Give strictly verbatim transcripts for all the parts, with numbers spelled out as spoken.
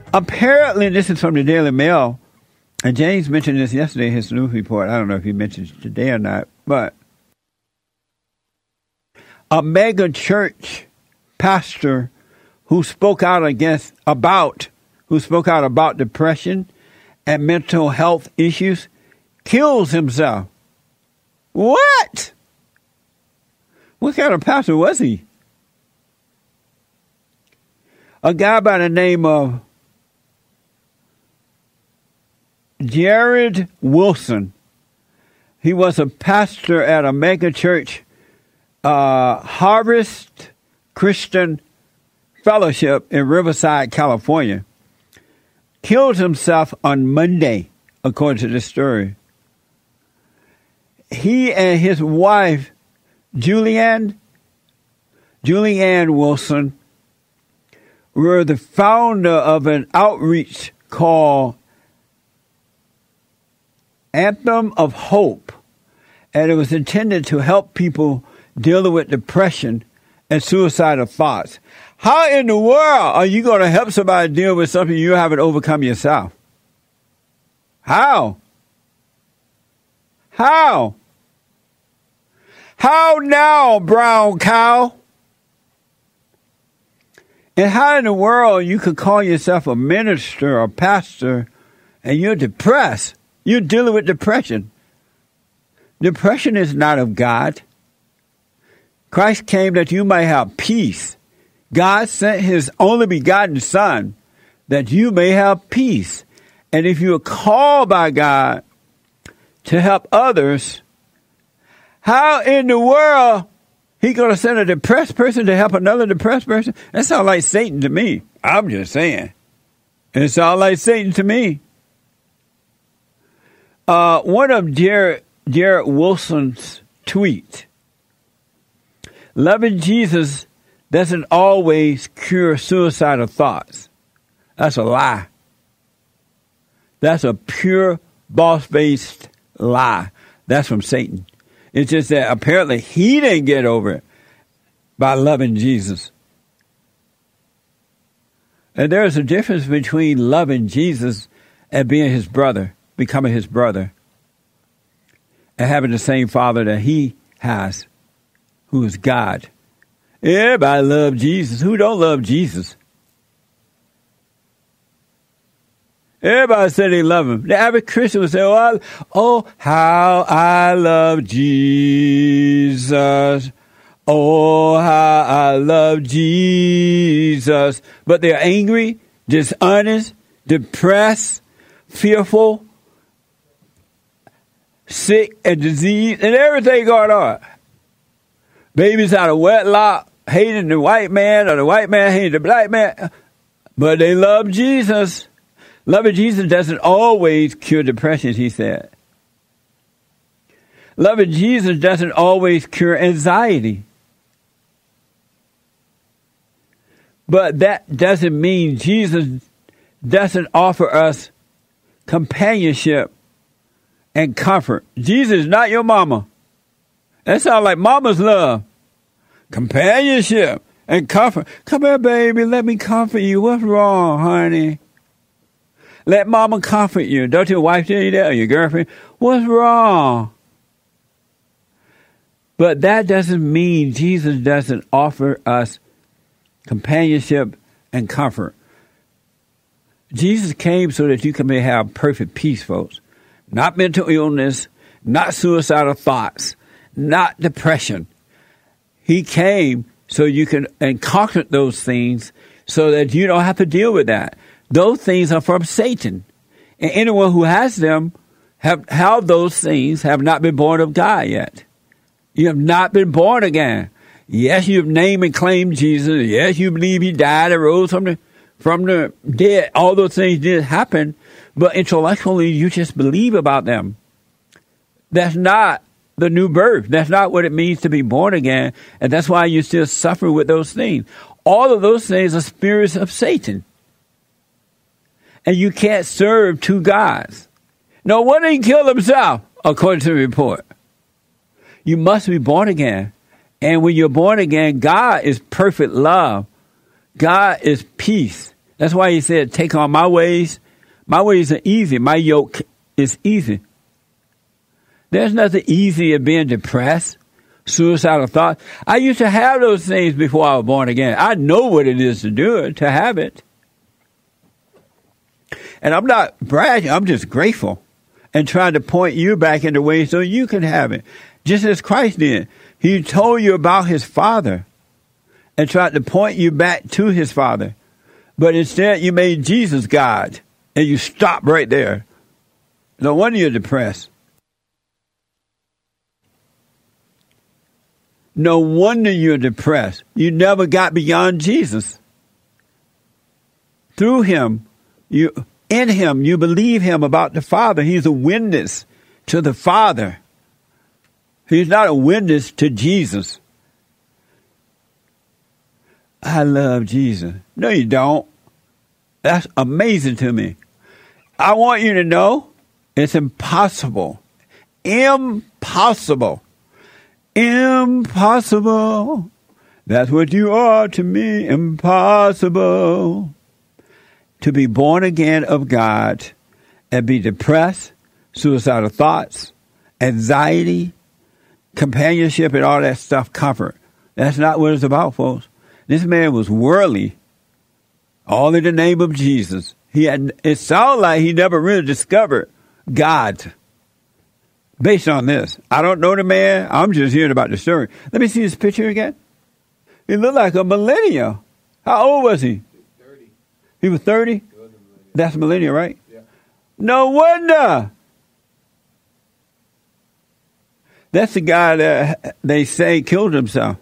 Apparently, this is from the Daily Mail, and James mentioned this yesterday in his news report. I don't know if he mentioned it today or not, but a mega church pastor who spoke out against, about, who spoke out about depression and mental health issues kills himself. What? What kind of pastor was he? A guy by the name of Jared Wilson. He was a pastor at a mega church, uh, Harvest Christian Fellowship in Riverside, California. Killed himself on Monday, according to this story. He and his wife, Julianne, Julianne Wilson, were the founder of an outreach called Anthem of Hope, and it was intended to help people dealing with depression and suicidal thoughts. How in the world are you going to help somebody deal with something you haven't overcome yourself? How? How? How now, brown cow? And how in the world you could call yourself a minister or pastor and you're depressed? You're dealing with depression. Depression is not of God. Christ came that you may have peace. God sent his only begotten Son that you may have peace. And if you are called by God to help others, how in the world he going to send a depressed person to help another depressed person? That sounds like Satan to me. I'm just saying. It sounds like Satan to me. Uh, one of Jared, Jared Wilson's tweets, loving Jesus doesn't always cure suicidal thoughts. That's a lie. That's a pure boss-based lie. That's from Satan. It's just that apparently he didn't get over it by loving Jesus. And there's a difference between loving Jesus and being his brother, becoming his brother, and having the same Father that he has, who is God. Everybody love Jesus. Who don't love Jesus? Everybody say they love him. The average Christian would say, oh, I, oh, how I love Jesus. Oh, how I love Jesus. But they're angry, dishonest, depressed, fearful, sick and diseased, and everything going on. Babies out of wedlock, hating the white man, or the white man hating the black man. But they love Jesus. Loving Jesus doesn't always cure depression, he said. Loving Jesus doesn't always cure anxiety. But that doesn't mean Jesus doesn't offer us companionship and comfort. Jesus is not your mama. That sounds like mama's love. Companionship and comfort. Come here, baby. Let me comfort you. What's wrong, honey? Let mama comfort you. Don't your wife tell you that, or your girlfriend? What's wrong? But that doesn't mean Jesus doesn't offer us companionship and comfort. Jesus came so that you can have perfect peace, folks. Not mental illness, not suicidal thoughts, not depression. He came so you can and conquer those things so that you don't have to deal with that. Those things are from Satan. And anyone who has them have how those things have not been born of God yet. You have not been born again. Yes, you've named and claimed Jesus. Yes, you believe he died and rose from the from the dead. All those things did happen, but intellectually you just believe about them. That's not the new birth. That's not what it means to be born again, and that's why you still suffer with those things. All of those things are spirits of Satan. And you can't serve two gods. No wonder he killed himself, according to the report. You must be born again. And when you're born again, God is perfect love. God is peace. That's why he said, take on my ways. My ways are easy. My yoke is easy. There's nothing easy as being depressed, suicidal thoughts. I used to have those things before I was born again. I know what it is to do it, to have it. And I'm not bragging. I'm just grateful and trying to point you back in the way so you can have it. Just as Christ did. He told you about his Father and tried to point you back to his Father. But instead, you made Jesus God, and you stopped right there. No wonder you're depressed. No wonder you're depressed. You never got beyond Jesus. Through him, you in him, you believe him about the Father. He's a witness to the Father. He's not a witness to Jesus. I love Jesus. No, you don't. That's amazing to me. I want you to know it's impossible. Impossible. Impossible. That's what you are to me. Impossible. To be born again of God and be depressed, suicidal thoughts, anxiety, companionship, and all that stuff comfort. That's not what it's about, folks. This man was worldly, all in the name of Jesus. He had. It sounded like he never really discovered God. Based on this, I don't know the man. I'm just hearing about the story. Let me see his picture again. He looked like a millennial. How old was he? thirty. He was thirty? That's a millennial, right? Yeah. No wonder. That's the guy that they say killed himself.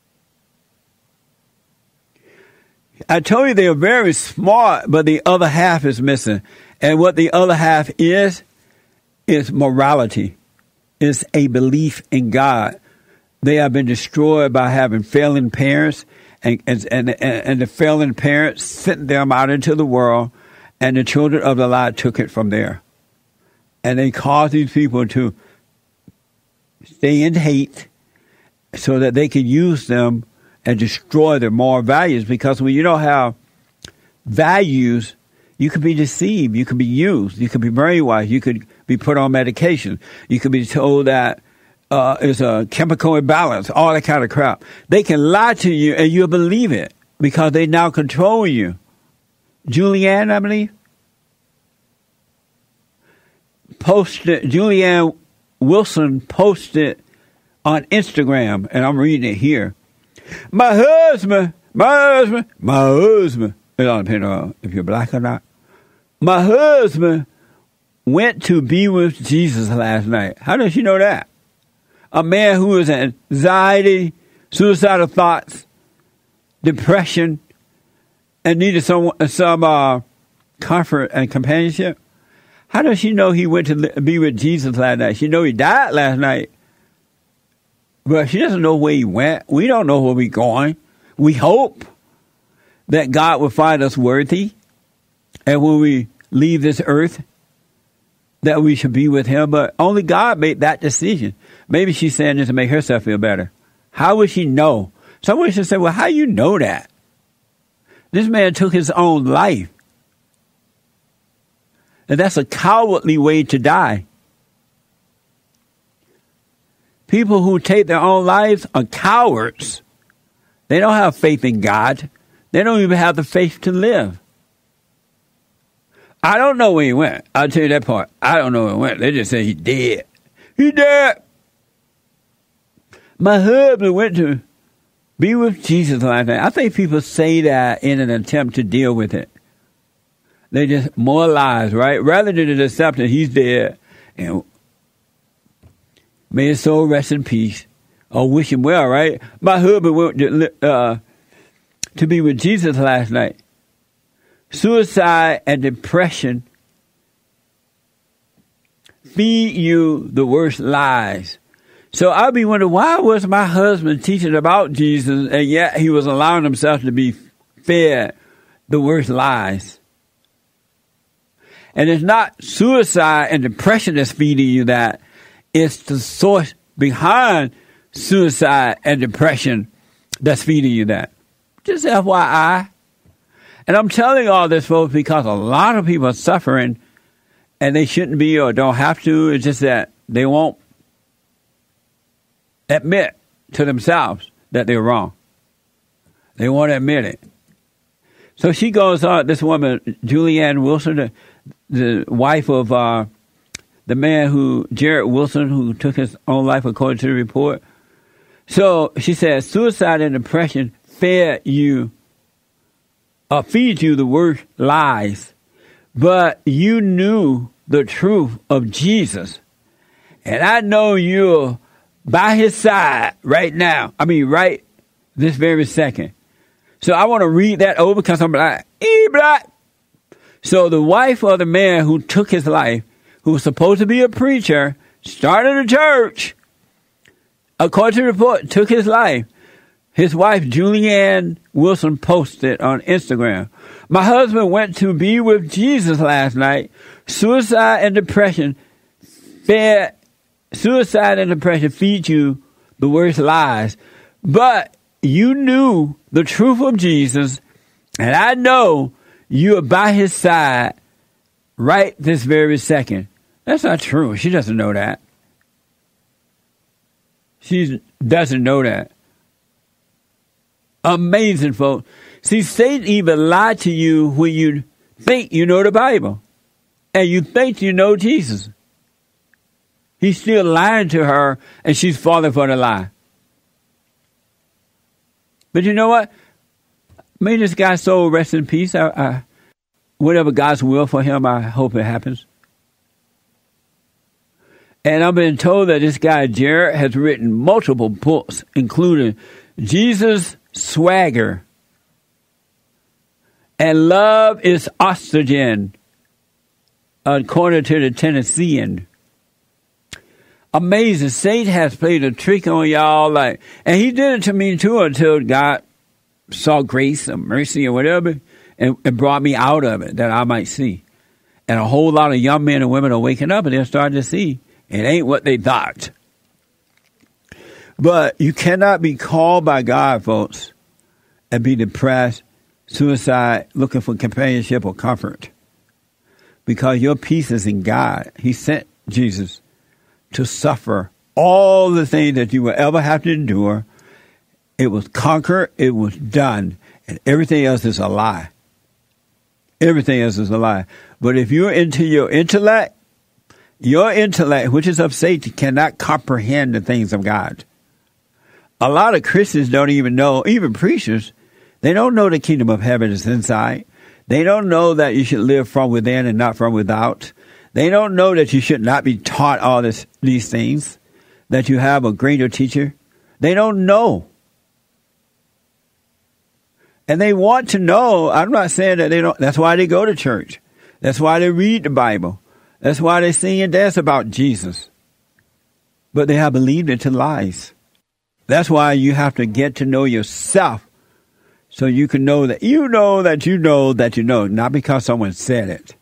I told you they are very smart, but the other half is missing. And what the other half is, is morality. It's a belief in God. They have been destroyed by having failing parents, and and, and, and the failing parents sent them out into the world, and the children of the light took it from there. And they caused these people to stay in hate so that they could use them and destroy their moral values. Because when you don't have values, you can be deceived, you can be used, you can be brainwashed, you could be put on medication, you could be told that uh, it's a chemical imbalance, all that kind of crap. They can lie to you and you'll believe it because they now control you. Julianne, I believe, posted, Julianne Wilson posted on Instagram, and I'm reading it here. My husband, my husband, my husband, it don't depend on if you're black or not. My husband went to be with Jesus last night. How does she know that? A man who has anxiety, suicidal thoughts, depression, and needed some some uh, comfort and companionship. How does she know he went to be with Jesus last night? She know he died last night. But she doesn't know where he went. We don't know where we're going. We hope that God will find us worthy. And when we leave this earth, that we should be with him. But only God made that decision. Maybe she's saying this to make herself feel better. How would she know? Someone should say, well, how you know that? This man took his own life. And that's a cowardly way to die. People who take their own lives are cowards. They don't have faith in God. They don't even have the faith to live. I don't know where he went. I'll tell you that part. I don't know where he went. They just say he's dead. He dead. My husband went to be with Jesus last night. I think people say that in an attempt to deal with it. They just more lies, right? Rather than just accept that he's dead and may his soul rest in peace, or wish him well, right? My husband went to, uh, to be with Jesus last night. Suicide and depression feed you the worst lies. So I'll be wondering, why was my husband teaching about Jesus and yet he was allowing himself to be fed the worst lies? And it's not suicide and depression that's feeding you that. It's the source behind suicide and depression that's feeding you that. Just F Y I. And I'm telling all this, folks, because a lot of people are suffering, and they shouldn't be or don't have to. It's just that they won't admit to themselves that they're wrong. They won't admit it. So she goes on, this woman, Julianne Wilson, the, the wife of uh, the man who, Jared Wilson, who took his own life according to the report. So she says, suicide and depression fed you, or feed you the worst lies, but you knew the truth of Jesus. And I know you're by his side right now. I mean, right this very second. So I want to read that over because I'm like, e black. So the wife of the man who took his life, who was supposed to be a preacher, started a church, according to the report, took his life. His wife, Julianne Wilson, posted on Instagram, my husband went to be with Jesus last night. Suicide and depression fed, suicide and depression feed you the worst lies. But you knew the truth of Jesus, and I know you are by his side right this very second. That's not true. She doesn't know that. She doesn't know that. Amazing, folks. See, Satan even lied to you when you think you know the Bible and you think you know Jesus. He's still lying to her, and she's falling for the lie. But you know what? May this guy's soul rest in peace. I, I, whatever God's will for him, I hope it happens. And I've been told that this guy, Jared, has written multiple books, including Jesus Swagger and Love is Oxygen, according to the Tennessean. Amazing. Satan has played a trick on y'all, like, and he did it to me too until God saw grace or mercy or whatever and, and brought me out of it that I might see. And a whole lot of young men and women are waking up and they're starting to see it ain't what they thought. But you cannot be called by God, folks, and be depressed, suicide, looking for companionship or comfort. Because your peace is in God. He sent Jesus to suffer all the things that you will ever have to endure. It was conquered, it was done, and everything else is a lie. Everything else is a lie. But if you're into your intellect, your intellect, which is of Satan, cannot comprehend the things of God. A lot of Christians don't even know, even preachers, they don't know the kingdom of heaven is inside. They don't know that you should live from within and not from without. They don't know that you should not be taught all this, these things, that you have a greater teacher. They don't know. And they want to know. I'm not saying that they don't. That's why they go to church. That's why they read the Bible. That's why they sing and dance about Jesus. But they have believed into lies. That's why you have to get to know yourself so you can know that you know that you know that you know, not because someone said it.